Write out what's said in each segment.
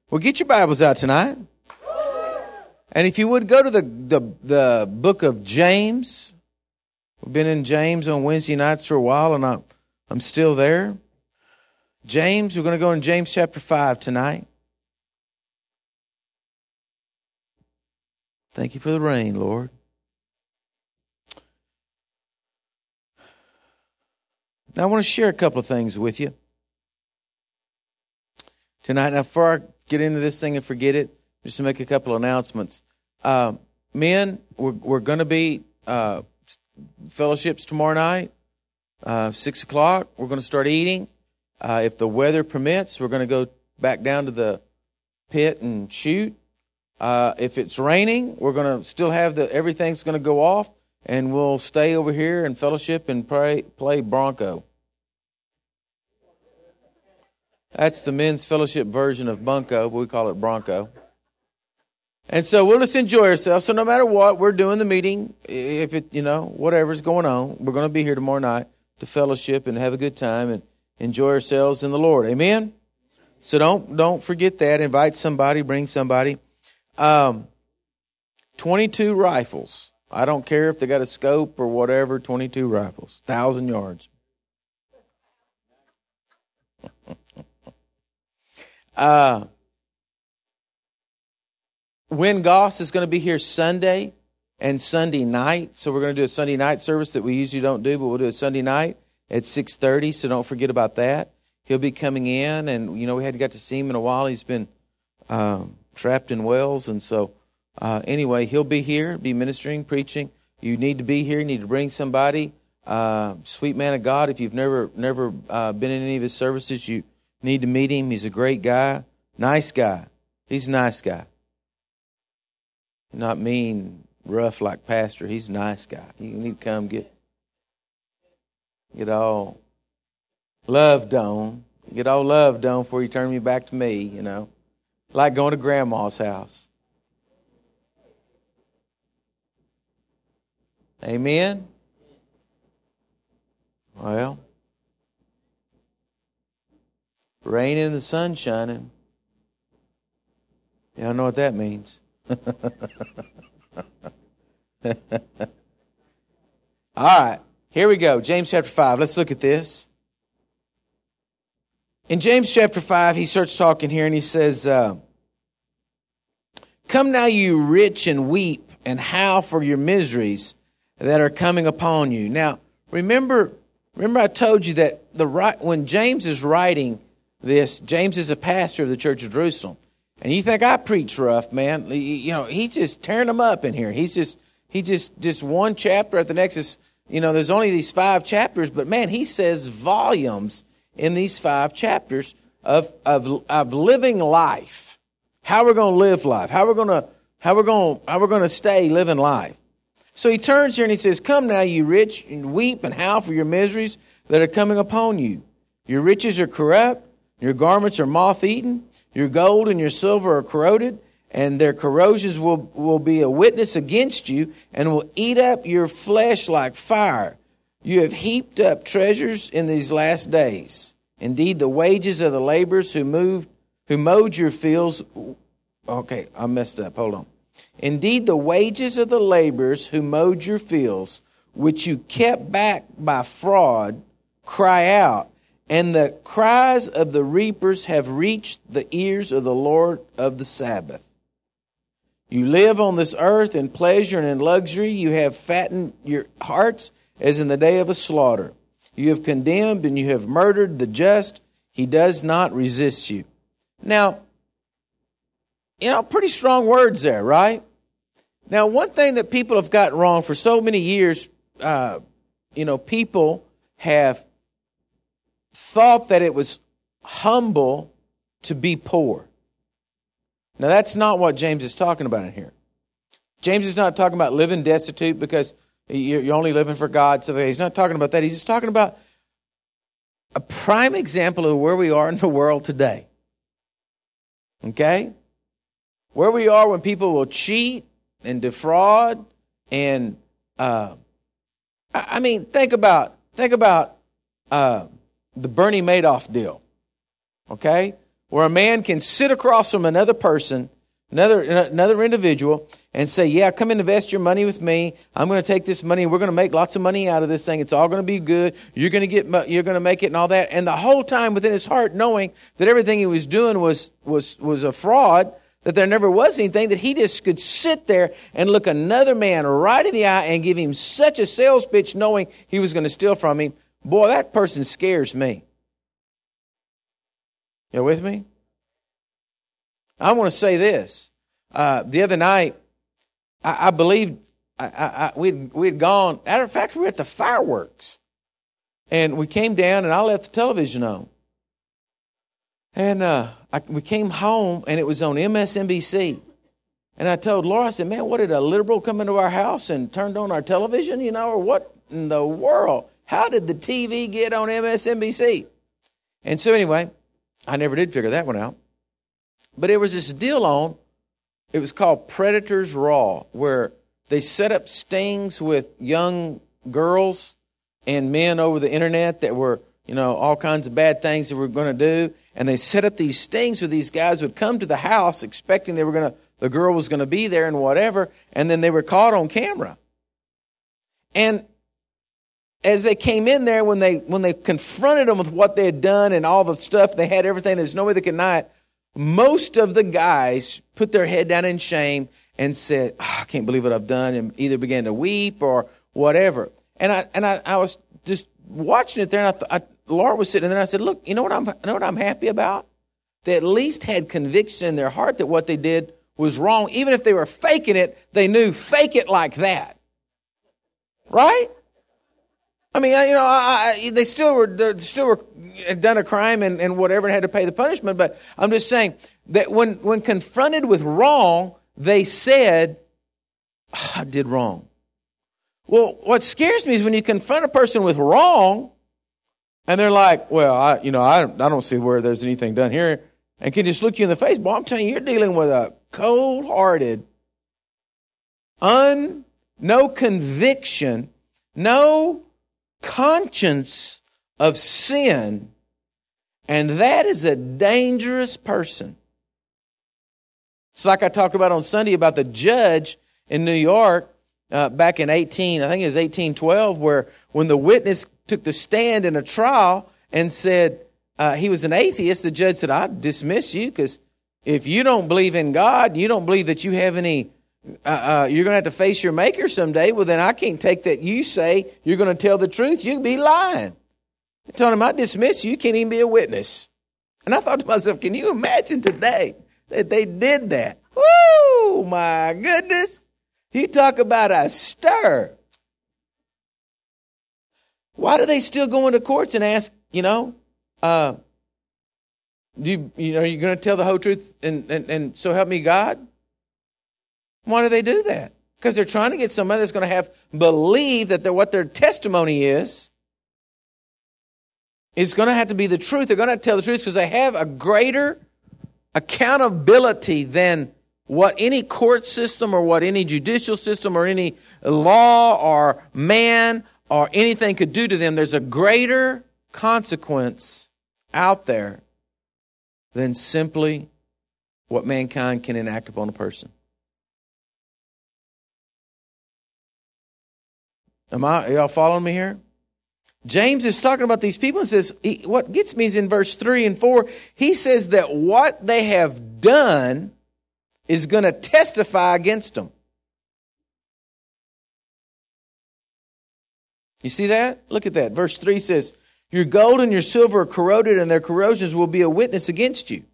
Well, get your Bibles out tonight. And if you would go to the book of James. We've been in James on Wednesday nights for a while, and I'm still there. James, we're going to go in James chapter 5 tonight. Thank you for the rain, Lord. Now, I want to share a couple of things with you tonight. Now, before I get into this thing and forget it, just to make a couple of announcements. Men, we're going to be fellowships tomorrow night, 6 o'clock. We're going to start eating. If the weather permits, we're going to go back down to the pit and shoot. If it's raining, we're going to still have everything's going to go off, and we'll stay over here and fellowship and play Bronco. That's the men's fellowship version of Bunko, but we call it Bronco. And so we'll just enjoy ourselves. So no matter what, we're doing the meeting. If it, whatever's going on, we're going to be here tomorrow night to fellowship and have a good time and enjoy ourselves in the Lord. Amen? So don't forget that. Invite somebody, bring somebody. 22 rifles. I don't care if they got a scope or whatever, 22 rifles, 1,000 yards. Wynn Goss is going to be here Sunday and Sunday night. So we're going to do a Sunday night service that we usually don't do, but we'll do a Sunday night at 6:30. So don't forget about that. He'll be coming in, and we hadn't got to see him in a while. He's been trapped in wells, and so anyway, he'll be here, be ministering, preaching. You need to be here. You need to bring somebody. Sweet man of God. If you've never been in any of his services, you need to meet him. He's a great guy, nice guy. He's a nice guy. Not mean, rough like pastor. He's a nice guy. You need to come get all loved on. Get all loved on before you turn me back to me, Like going to grandma's house. Amen? Well, rain and the sun shining. Y'all know what that means. All right, here we go. James chapter 5. Let's look at this. In James chapter 5, he starts talking here and he says, "Come now, you rich, and weep and howl for your miseries that are coming upon you." Now, remember I told you that when James is writing this, James is a pastor of the Church of Jerusalem. And you think I preach rough, man. He's just tearing them up in here. He just one chapter after the next is, there's only these 5 chapters, but man, he says volumes in these 5 chapters of living life. How we're going to live life. How we're going to stay living life. So he turns here and he says, "Come now, you rich, and weep and howl for your miseries that are coming upon you. Your riches are corrupt, your garments are moth-eaten, your gold and your silver are corroded, and their corrosions will be a witness against you and will eat up your flesh like fire. You have heaped up treasures in these last days. Indeed, the wages of the laborers who mowed your fields..." Okay, I messed up. Hold on. "Indeed, the wages of the laborers who mowed your fields, which you kept back by fraud, cry out. And the cries of the reapers have reached the ears of the Lord of the Sabbath. You live on this earth in pleasure and in luxury. You have fattened your hearts as in the day of a slaughter. You have condemned and you have murdered the just. He does not resist you." Now, pretty strong words there, right? Now, one thing that people have gotten wrong for so many years, people have thought that it was humble to be poor. Now, that's not what James is talking about in here. James is not talking about living destitute because you're only living for God. So he's not talking about that. He's just talking about a prime example of where we are in the world today. Okay? Where we are when people will cheat and defraud and, think about the Bernie Madoff deal. Okay? where a man can sit across from another person, another individual, and say, yeah, come and invest your money with me. I'm going to take this money. We're going to make lots of money out of this thing. It's all going to be good. You're going to make it and all that. And the whole time within his heart, knowing that everything he was doing was a fraud, that there never was anything, that he just could sit there and look another man right in the eye and give him such a sales pitch knowing he was going to steal from him. Boy, that person scares me. You with me? I want to say this. The other night, I believe we'd gone. Matter of fact, we were at the fireworks, and we came down, and I left the television on. And we came home, and it was on MSNBC. And I told Laura, I said, man, what, did a liberal come into our house and turned on our television, or what in the world? How did the TV get on MSNBC? And so anyway, I never did figure that one out. But there was this deal on, it was called Predators Raw, where they set up stings with young girls and men over the internet that were, all kinds of bad things that we're going to do. And they set up these stings where these guys would come to the house expecting the girl was going to be there and whatever. And then they were caught on camera. And as they came in there, when they confronted them with what they had done and all the stuff, they had everything, there's no way they could deny it. Most of the guys put their head down in shame and said, I can't believe what I've done, and either began to weep or whatever. And I was just watching it there, and Laura was sitting there, and I said, look, you know what I'm happy about? They at least had conviction in their heart that what they did was wrong. Even if they were faking it, they knew, fake it like that. Right? I mean, they still were had done a crime and whatever and had to pay the punishment. But I'm just saying that when confronted with wrong, they said, I did wrong. Well, what scares me is when you confront a person with wrong, and they're like, well, I don't see where there's anything done here, and can just look you in the face. Boy, I'm telling you, you're dealing with a cold-hearted, no conviction, no conscience of sin, and that is a dangerous person. It's like I talked about on Sunday about the judge in New York back in 1812, where when the witness took the stand in a trial and said he was an atheist, the judge said, I dismiss you because if you don't believe in God, you don't believe that you have any you're going to have to face your maker someday. Well, then I can't take that you say you're going to tell the truth. You'd be lying. I told him, I dismiss you. You can't even be a witness. And I thought to myself, can you imagine today that they did that? Woo, my goodness. You talk about a stir. Why do they still go into courts and ask, are you going to tell the whole truth and so help me God? Why do they do that? Because they're trying to get somebody that's going to believe that what their testimony is going to have to be the truth. They're going to have to tell the truth because they have a greater accountability than what any court system or what any judicial system or any law or man or anything could do to them. There's a greater consequence out there than simply what mankind can enact upon a person. Are y'all following me here? James is talking about these people and says, what gets me is in verse 3 and 4, he says that what they have done is going to testify against them. You see that? Look at that. Verse 3 says, your gold and your silver are corroded, and their corrosions will be a witness against you.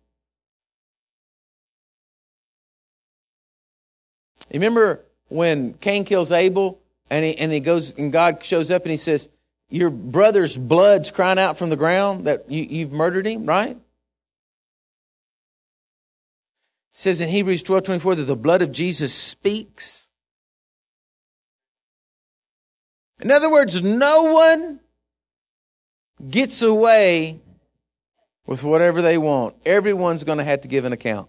You remember when Cain kills Abel, and he goes, and God shows up and he says, your brother's blood's crying out from the ground that you've murdered him, right? It says in Hebrews 12:24 that the blood of Jesus speaks. In other words, no one gets away with whatever they want. Everyone's going to have to give an account.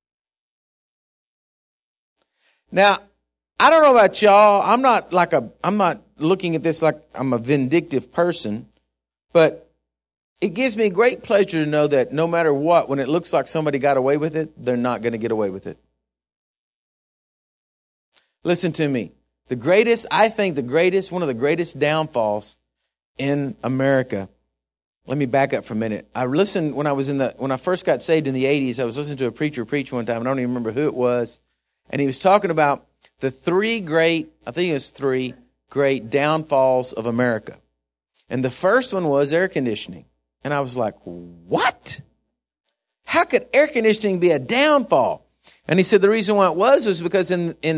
Now, I don't know about y'all. I'm not looking at this like I'm a vindictive person, but it gives me great pleasure to know that no matter what, when it looks like somebody got away with it, they're not going to get away with it. Listen to me. One of the greatest downfalls in America. Let me back up for a minute. I listened when I first got saved in the 80s. I was listening to a preacher preach one time. I don't even remember who it was. And he was talking about the three great downfalls of America. And the first one was air conditioning. And I was like, what? How could air conditioning be a downfall? And he said the reason why it was because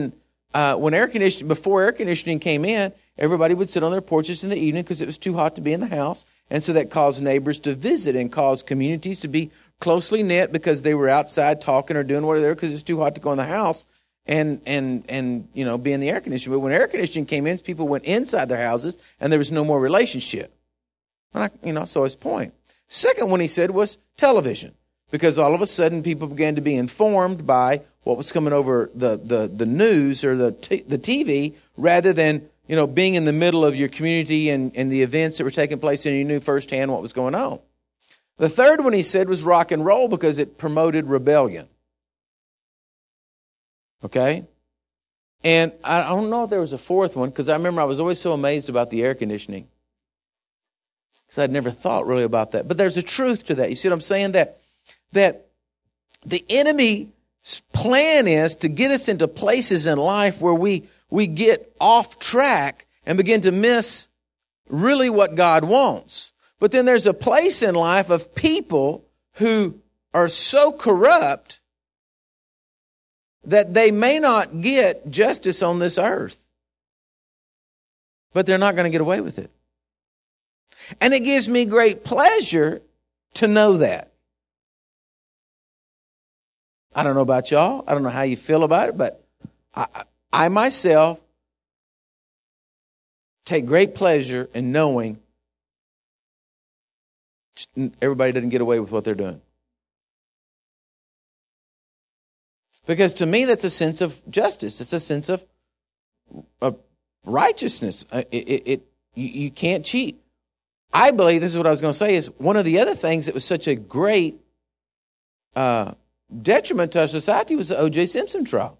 before air conditioning came in, everybody would sit on their porches in the evening because it was too hot to be in the house. And so that caused neighbors to visit and caused communities to be closely knit because they were outside talking or doing whatever because it was too hot to go in the house and be in the air conditioning. But when air conditioning came in, people went inside their houses and there was no more relationship. So his point. Second one he said was television, because all of a sudden people began to be informed by what was coming over the news or the TV rather than, being in the middle of your community and the events that were taking place and you knew firsthand what was going on. The third one he said was rock and roll because it promoted rebellion. Okay? And I don't know if there was a fourth one because I remember I was always so amazed about the air conditioning. Because I'd never thought really about that. But there's a truth to that. You see what I'm saying? That the enemy's plan is to get us into places in life where we get off track and begin to miss really what God wants. But then there's a place in life of people who are so corrupt that they may not get justice on this earth. But they're not going to get away with it. And it gives me great pleasure to know that. I don't know about y'all. I don't know how you feel about it, but I myself take great pleasure in knowing everybody doesn't get away with what they're doing. Because to me, that's a sense of justice. It's a sense of righteousness. You can't cheat. I believe, this is what I was going to say, is one of the other things that was such a great detriment to our society was the O.J. Simpson trial.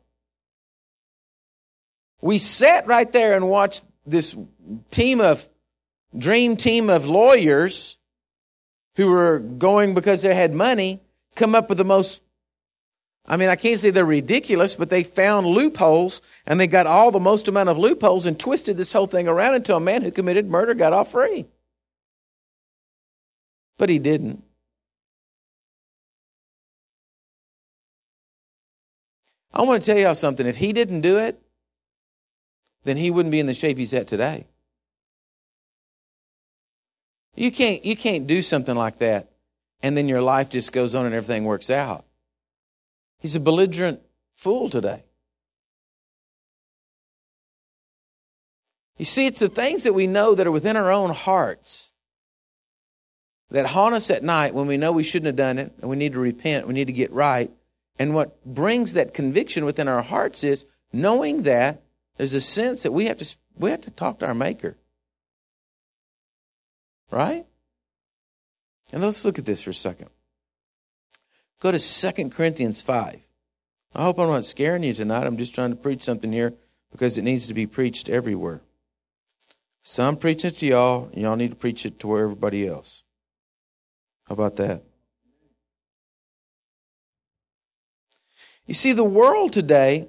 We sat right there and watched this dream team of lawyers who were going because they had money come up with the most, I can't say they're ridiculous, but they found loopholes and they got all the most amount of loopholes and twisted this whole thing around until a man who committed murder got off free. But he didn't. I want to tell y'all something. If he didn't do it, then he wouldn't be in the shape he's at today. You can't do something like that and then your life just goes on and everything works out. He's a belligerent fool today. You see, it's the things that we know that are within our own hearts that haunt us at night when we know we shouldn't have done it and we need to repent, we need to get right. And what brings that conviction within our hearts is knowing that there's a sense that we have to talk to our Maker. Right? And let's look at this for a second. Go to 2 Corinthians 5. I hope I'm not scaring you tonight. I'm just trying to preach something here because it needs to be preached everywhere. So I'm preaching it to y'all, and y'all need to preach it to everybody else. How about that? You see, the world today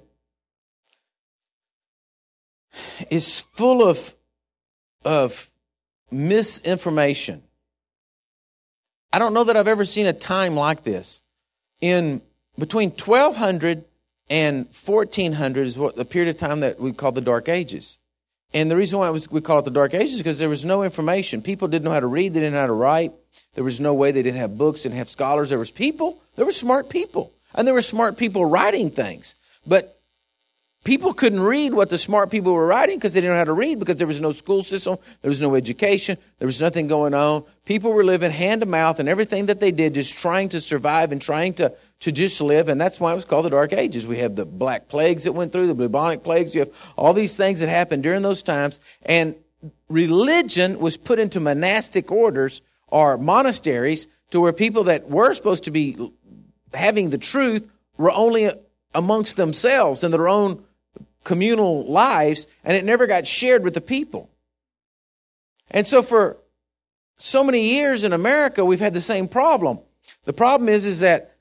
is full of misinformation. I don't know that I've ever seen a time like this. In between 1200 and 1400 is what the period of time that we call the Dark Ages. And the reason why we call it the Dark Ages is because there was no information. People didn't know how to read. They didn't know how to write. There was no way. They didn't have books, didn't have scholars. There were smart people. And there were smart people writing things. But people couldn't read what the smart people were writing because they didn't know how to read, because there was no school system, there was no education, there was nothing going on. People were living hand to mouth, and everything that they did just trying to survive and trying to just live, and that's why it was called the Dark Ages. We have the Black Plagues that went through, the bubonic plagues. You have all these things that happened during those times, and religion was put into monastic orders or monasteries to where people that were supposed to be having the truth were only amongst themselves in their own communal lives, and it never got shared with the people. And so for so many years in America, we've had the same problem. The problem is that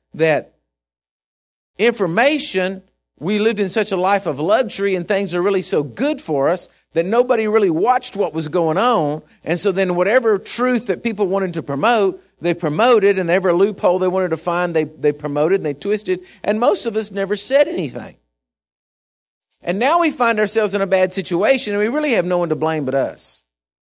information, we lived in such a life of luxury and things are really so good for us that nobody really watched what was going on. And so then whatever truth that people wanted to promote, they promoted, and every loophole they wanted to find, they promoted and they twisted. And most of us never said anything. And now we find ourselves in a bad situation, and we really have no one to blame but us.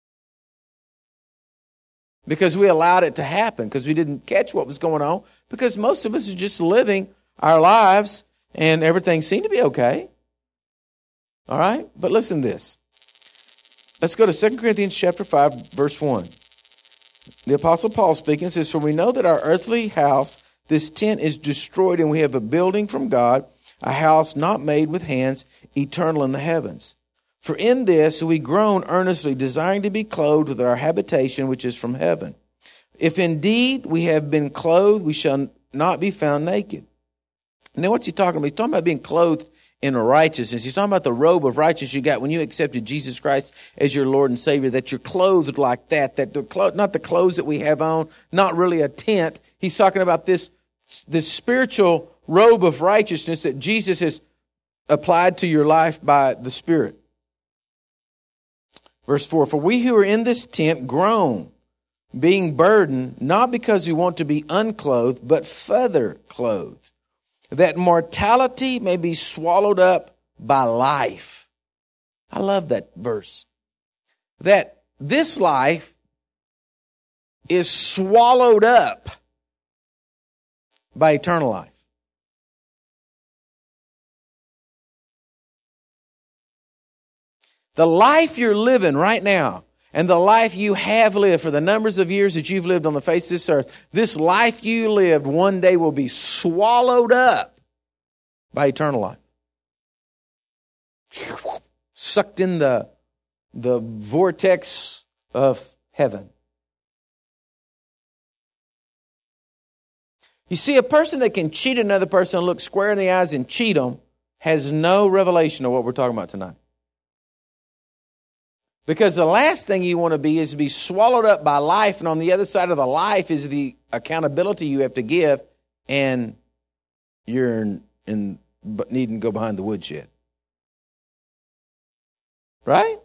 Because we allowed it to happen, because we didn't catch what was going on, because most of us are just living our lives, and everything seemed to be okay. All right? But listen to this. Let's go to 2 Corinthians chapter 5, verse 1. The Apostle Paul speaking says, "For we know that our earthly house, this tent, is destroyed, and we have a building from God, a house not made with hands, eternal in the heavens. For in this we groan earnestly, desiring to be clothed with our habitation, which is from heaven. If indeed we have been clothed, we shall not be found naked." Now what's he talking about? He's talking about being clothed in righteousness. He's talking about the robe of righteousness you got when you accepted Jesus Christ as your Lord and Savior, that you're clothed like that not the clothes that we have on, not really a tent. He's talking about this spiritual robe of righteousness that Jesus has applied to your life by the Spirit. Verse 4, "For we who are in this tent groan, being burdened, not because we want to be unclothed, but further clothed, that mortality may be swallowed up by life." I love that verse. That this life is swallowed up by eternal life. The life you're living right now, and the life you have lived for the numbers of years that you've lived on the face of this earth, this life you lived one day will be swallowed up by eternal life. Sucked in the vortex of heaven. You see, a person that can cheat another person, look square in the eyes and cheat them, has no revelation of what we're talking about tonight. Because the last thing you want to be is to be swallowed up by life, and on the other side of the life is the accountability you have to give, and you're needing to go behind the woodshed. Right?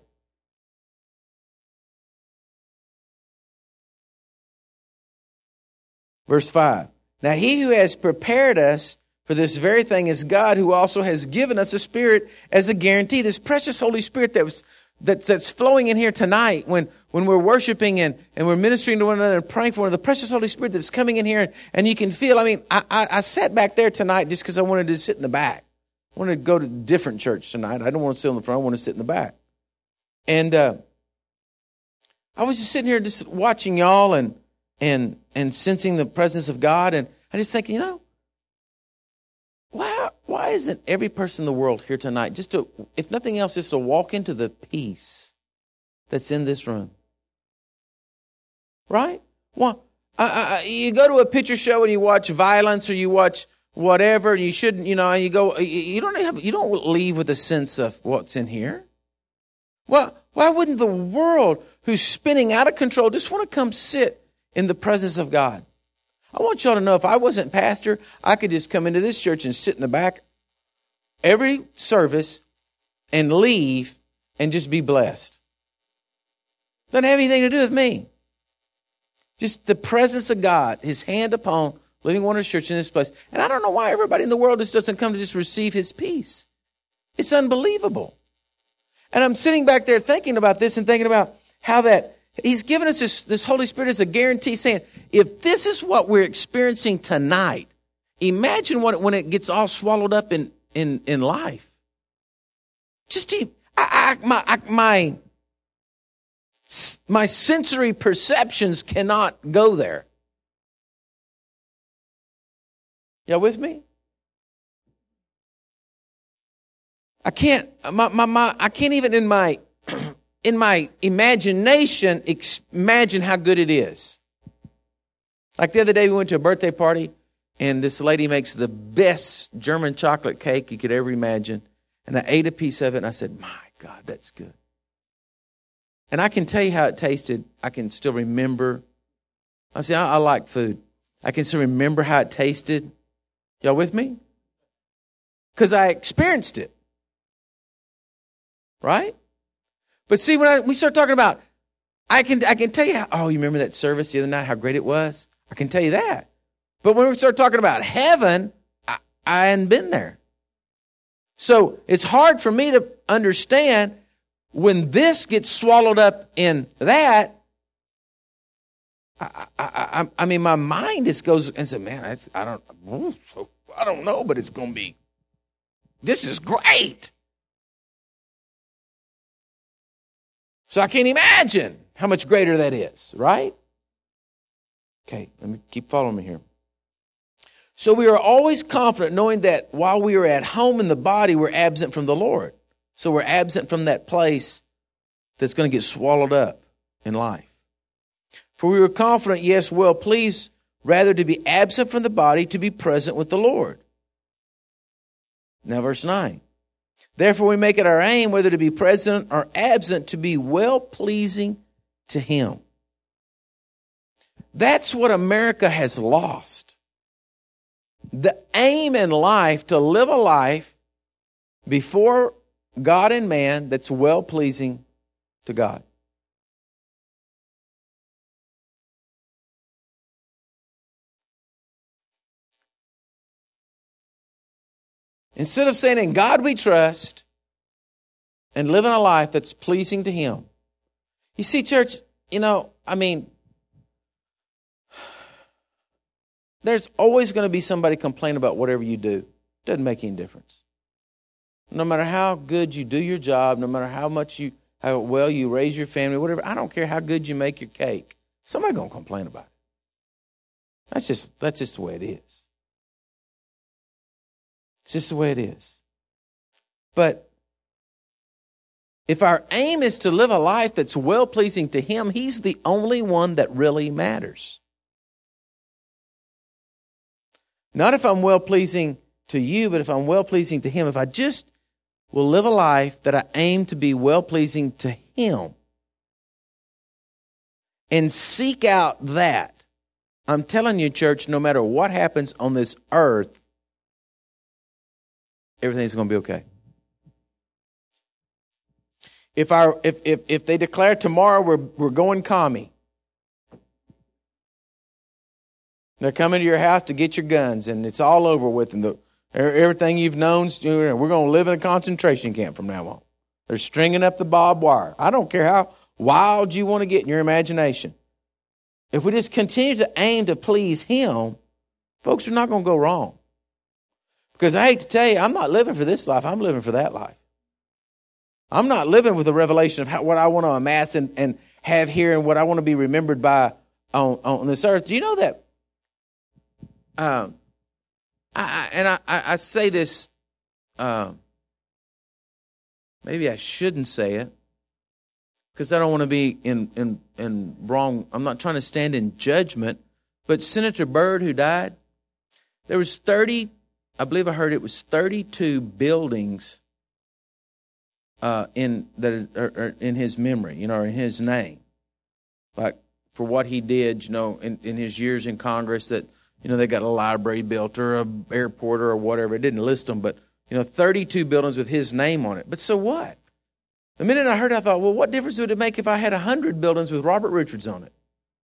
Verse 5. "Now he who has prepared us for this very thing is God, who also has given us a Spirit as a guarantee." This precious Holy Spirit that's flowing in here tonight when we're worshiping and we're ministering to one another and praying for one another, the precious Holy Spirit that's coming in here, and you can feel, I sat back there tonight just because I wanted to sit in the back. I wanted to go to a different church tonight. I don't want to sit in the front. I want to sit in the back. And I was just sitting here just watching y'all and sensing the presence of God, and I just think, why isn't every person in the world here tonight, just to, if nothing else, just to walk into the peace that's in this room? Right? Well, you go to a picture show and you watch violence or you watch whatever, and you shouldn't, and you go, you don't leave with a sense of what's in here. Well, why wouldn't the world, who's spinning out of control, just want to come sit in the presence of God? I want y'all to know, if I wasn't pastor, I could just come into this church and sit in the back every service and leave and just be blessed. Doesn't have anything to do with me. Just the presence of God, His hand upon Living Waters Church in this place. And I don't know why everybody in the world just doesn't come to just receive His peace. It's unbelievable. And I'm sitting back there thinking about this and thinking about how that He's given us this Holy Spirit as a guarantee, saying, if this is what we're experiencing tonight, imagine when it gets all swallowed up in life. Just my sensory perceptions cannot go there. Y'all with me? I can't. I can't even in my imagination imagine how good it is. Like the other day, we went to a birthday party, and this lady makes the best German chocolate cake you could ever imagine. And I ate a piece of it, and I said, my God, that's good. And I can tell you how it tasted. I can still remember. I like food. I can still remember how it tasted. Y'all with me? Because I experienced it. Right? But see, when we start talking about, I can tell you how, you remember that service the other night, how great it was? I can tell you that. But when we start talking about heaven, I hadn't been there. So it's hard for me to understand when this gets swallowed up in that. I mean, my mind just goes and says, man, I don't know, but it's going to be, this is great. So I can't imagine how much greater that is, right? Okay, let me keep following me here. So we are always confident knowing that while we are at home in the body, we're absent from the Lord. So we're absent from that place that's going to get swallowed up in life. For we were confident, yes, well pleased, rather to be absent from the body, to be present with the Lord. Now verse 9. Therefore we make it our aim, whether to be present or absent, to be well-pleasing to Him. That's what America has lost. The aim in life to live a life before God and man that's well-pleasing to God. Instead of saying, in God we trust, and living a life that's pleasing to Him. You see, church, there's always going to be somebody complain about whatever you do. Doesn't make any difference. No matter how good you do your job, no matter how well you raise your family, whatever, I don't care how good you make your cake. Somebody's going to complain about it. That's just the way it is. It's just the way it is. But if our aim is to live a life that's well-pleasing to Him, He's the only one that really matters. Not if I'm well-pleasing to you, but if I'm well-pleasing to Him. If I just will live a life that I aim to be well-pleasing to Him and seek out that, I'm telling you, church, no matter what happens on this earth, everything's going to be okay. If they declare tomorrow we're going commie, they're coming to your house to get your guns, and it's all over with, and everything you've known, we're going to live in a concentration camp from now on. They're stringing up the barbed wire. I don't care how wild you want to get in your imagination. If we just continue to aim to please Him, folks, are not going to go wrong. Because I hate to tell you, I'm not living for this life. I'm living for that life. I'm not living with a revelation of what I want to amass and have here and what I want to be remembered by on this earth. Do you know that? I say this, maybe I shouldn't say it, because I don't want to be in wrong. I'm not trying to stand in judgment, but Senator Byrd, who died, there was I believe I heard it was 32 buildings in his memory, or in his name, like for what he did, in his years in Congress, that they got a library built or an airport or whatever. It didn't list them, but 32 buildings with his name on it. But so what? The minute I heard, I thought, well, what difference would it make if I had 100 buildings with Robert Richards on it?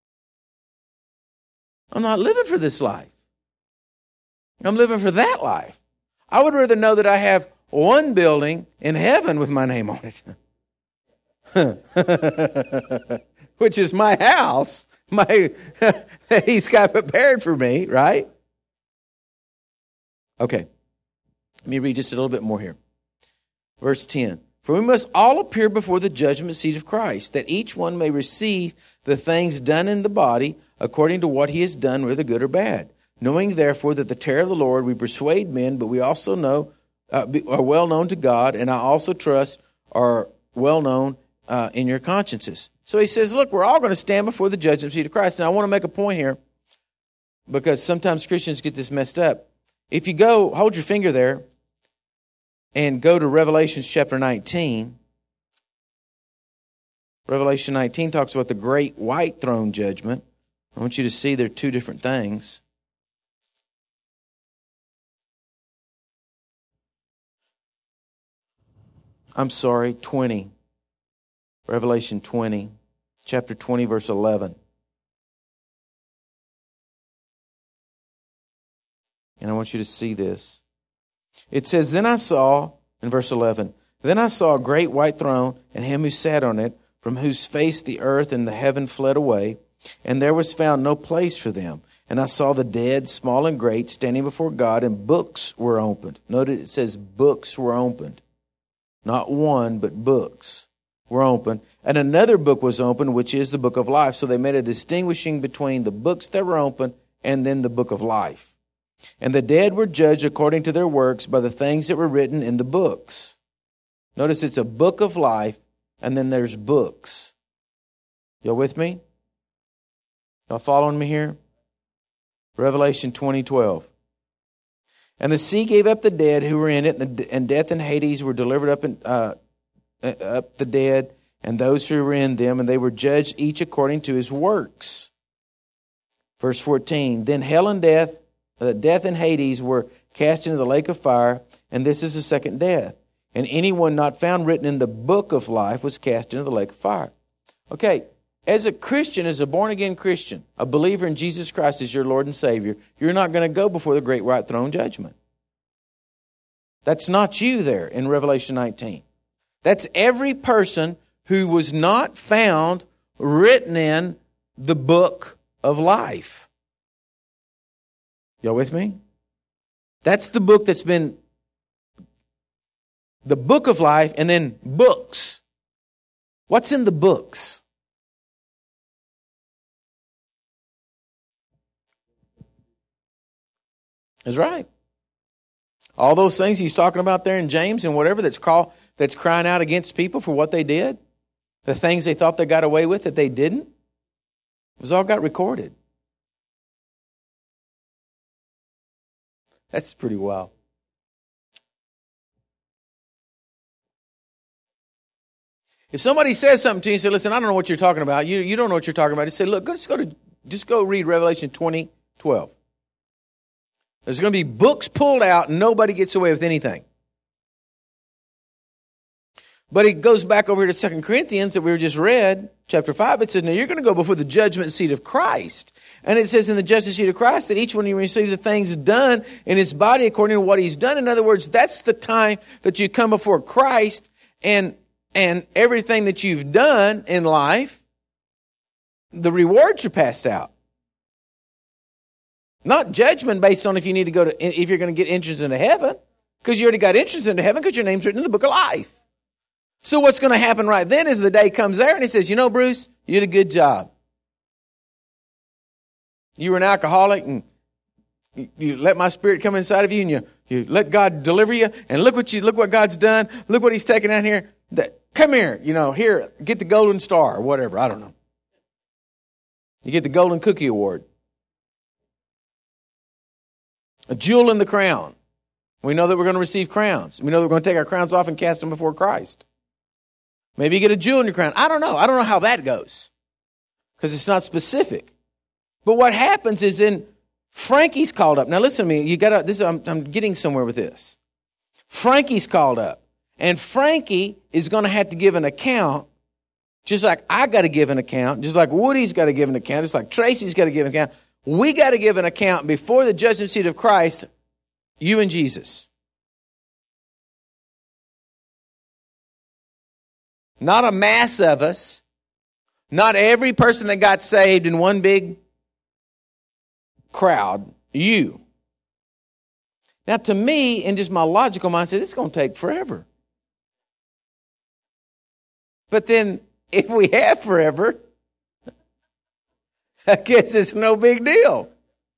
I'm not living for this life. I'm living for that life. I would rather know that I have one building in heaven with my name on it, which is my house, that He's got prepared for me, right? Okay, let me read just a little bit more here. Verse 10. For we must all appear before the judgment seat of Christ, that each one may receive the things done in the body according to what he has done, whether good or bad. Knowing, therefore, that the terror of the Lord, we persuade men, but we also are well known to God, and I also trust are well known in your consciences. So he says, look, we're all going to stand before the judgment seat of Christ. And I want to make a point here. because sometimes Christians get this messed up. If you go, hold your finger there and go to Revelation chapter 19. Revelation 19 talks about the great white throne judgment. I want you to see they're two different things. I'm sorry, 20. Revelation 20, chapter 20, verse 11. And I want you to see this. It says, Then I saw, in verse 11, Then I saw a great white throne, and him who sat on it, from whose face the earth and the heaven fled away, and there was found no place for them. And I saw the dead, small and great, standing before God, and books were opened. Notice it says books were opened. Not one, but books were opened. And another book was opened, which is the book of life. So they made a distinguishing between the books that were opened and then the book of life. And the dead were judged according to their works by the things that were written in the books. Notice it's a book of life, and then there's books. Y'all with me? Y'all following me here? Revelation 20:12. And the sea gave up the dead who were in it, and death and Hades were delivered up the dead, and those who were in them, and they were judged each according to his works. Verse 14, Then hell and death and Hades were cast into the lake of fire, and this is the second death. And anyone not found written in the book of life was cast into the lake of fire. Okay, as a Christian, as a born-again Christian, a believer in Jesus Christ as your Lord and Savior, you're not going to go before the great white throne judgment. That's not you there in Revelation 19. That's every person who was not found written in the book of life. Y'all with me? That's the book that's been the book of life, and then books. What's in the books? That's right. All those things he's talking about there in James and whatever that's crying out against people for what they did, the things they thought they got away with that they didn't, it was all got recorded. That's pretty wild. If somebody says something to you and say, listen, I don't know what you're talking about. You don't know what you're talking about. Just say, look, just go read Revelation 20:12. There's going to be books pulled out and nobody gets away with anything. But it goes back over here to 2 Corinthians that we just read, chapter 5. It says, now you're going to go before the judgment seat of Christ. And it says in the judgment seat of Christ that each one of you receive the things done in his body according to what he's done. In other words, that's the time that you come before Christ and everything that you've done in life, the rewards are passed out. Not judgment based on if you need to go to, if you're going to get entrance into heaven, because you already got entrance into heaven because your name's written in the book of life. So what's going to happen right then is the day comes there and he says, you know, Bruce, you did a good job. You were an alcoholic and you let my spirit come inside of you and you let God deliver you. And look what God's done. Look what he's taken out here. Come here, here, get the golden star or whatever. I don't know. You get the golden cookie award. A jewel in the crown. We know that we're going to receive crowns. We know that we're going to take our crowns off and cast them before Christ. Maybe you get a jewel in your crown. I don't know. I don't know how that goes because it's not specific. But what happens is then Frankie's called up. Now listen to me. I'm getting somewhere with this. Frankie's called up. And Frankie is going to have to give an account, just like I got to give an account, just like Woody's got to give an account, just like Tracy's got to give an account. We got to give an account before the judgment seat of Christ, you and Jesus. Not a mass of us. Not every person that got saved in one big crowd. You. Now to me, in just my logical mind, I said, this is going to take forever. But then, if we have forever, I guess it's no big deal.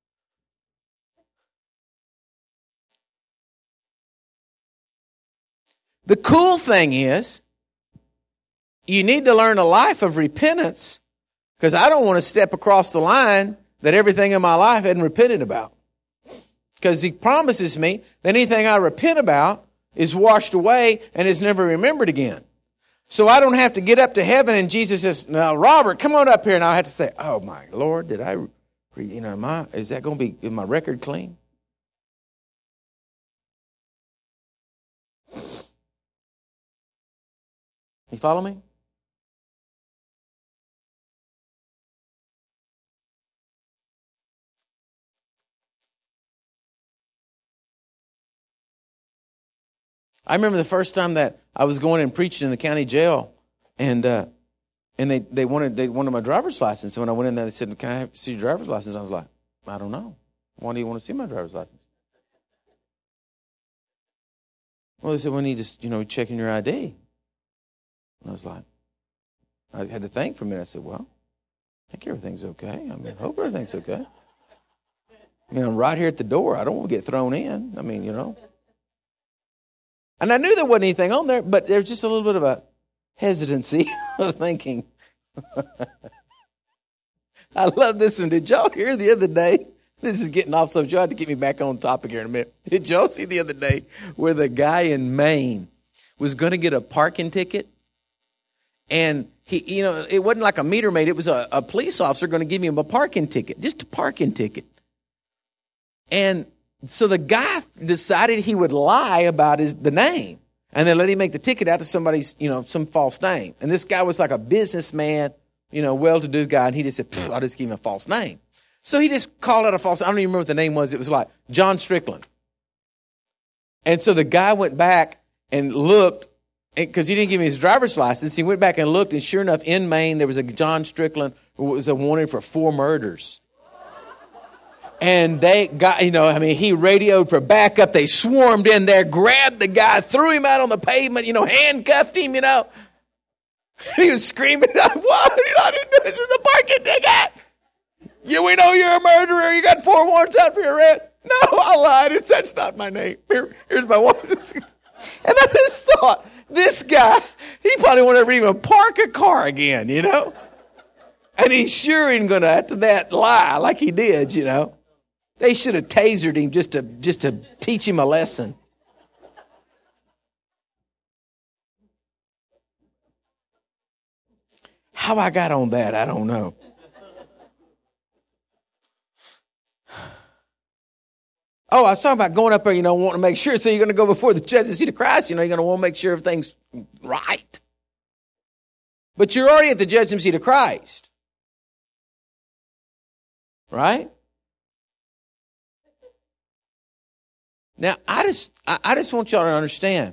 The cool thing is, you need to learn a life of repentance, because I don't want to step across the line that everything in my life I hadn't repented about. Because he promises me that anything I repent about is washed away and is never remembered again. So I don't have to get up to heaven and Jesus says, now, Robert, come on up here. And I have to say, oh, my Lord, did I, is that going to be, is my record clean? You follow me? I remember the first time that I was going and preaching in the county jail, and they wanted my driver's license. So when I went in there, they said, "Can I see your driver's license?" I was like, "I don't know. Why do you want to see my driver's license?" Well, they said, "We need to, checking your ID." And I was like, I had to think for a minute. I said, "Well, I think everything's okay. I hope everything's okay. I'm right here at the door. I don't want to get thrown in. And I knew there wasn't anything on there, but there's just a little bit of a hesitancy of thinking. I love this one. Did y'all hear the other day? This is getting off subject. You'll have to get me back on topic here in a minute. Did y'all see the other day where the guy in Maine was going to get a parking ticket? And he, it wasn't like a meter maid. It was a police officer going to give him a parking ticket, just a parking ticket. And so the guy decided he would lie about the name, and then let him make the ticket out to somebody's, some false name. And this guy was like a businessman, well-to-do guy, and he just said, I'll just give him a false name. So he just called out a false name. I don't even remember what the name was. It was like John Strickland. And so the guy went back and looked, because he didn't give me his driver's license. He went back and looked, and sure enough, in Maine, there was a John Strickland who was wanted for 4 murders. And they got, he radioed for backup. They swarmed in there, grabbed the guy, threw him out on the pavement, handcuffed him, He was screaming, what? I didn't do this is a parking ticket. Yeah, we know you're a murderer. You got 4 warrants out for your arrest. No, I lied. That's not my name. Here's my warrant. And I just thought, this guy, he probably won't ever even park a car again, And he's sure ain't going to, after that, lie like he did, They should have tasered him just to teach him a lesson. How I got on that, I don't know. Oh, I was talking about going up there, wanting to make sure. So you're going to go before the judgment seat of Christ, you're going to want to make sure everything's right. But you're already at the judgment seat of Christ. Right? Now, I just want y'all to understand.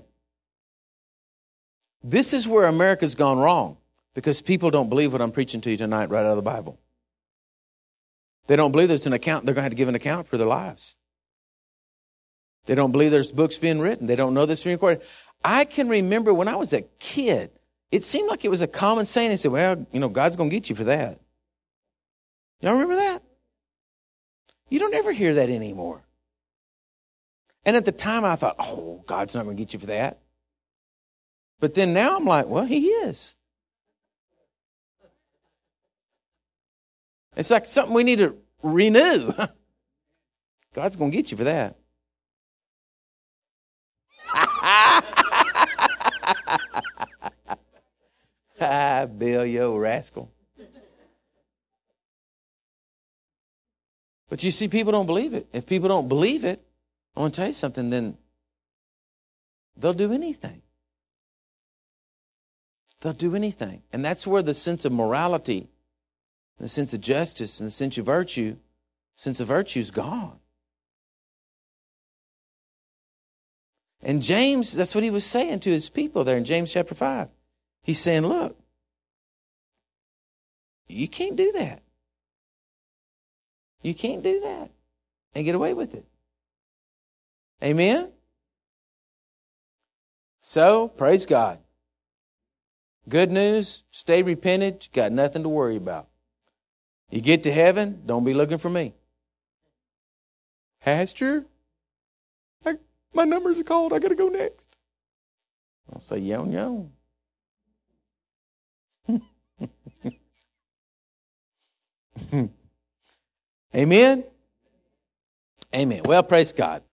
This is where America's gone wrong, because people don't believe what I'm preaching to you tonight right out of the Bible. They don't believe there's an account. They're going to have to give an account for their lives. They don't believe there's books being written. They don't know this being recorded. I can remember when I was a kid, it seemed like it was a common saying. They said, well, God's going to get you for that. Y'all remember that? You don't ever hear that anymore. And at the time I thought, oh, God's not going to get you for that. But then now I'm like, well, he is. It's like something we need to renew. God's going to get you for that. Bill, you old rascal. But you see, people don't believe it. If people don't believe it, I want to tell you something, then they'll do anything. They'll do anything. And that's where the sense of morality, the sense of justice, and the sense of virtue is gone. And James, that's what he was saying to his people there in James chapter 5. He's saying, look, you can't do that. You can't do that and get away with it. Amen? So, praise God. Good news, stay repented, you got nothing to worry about. You get to heaven, don't be looking for me. Pastor, my number's called, I got to go next. I'll say, yo. Amen? Amen. Well, praise God.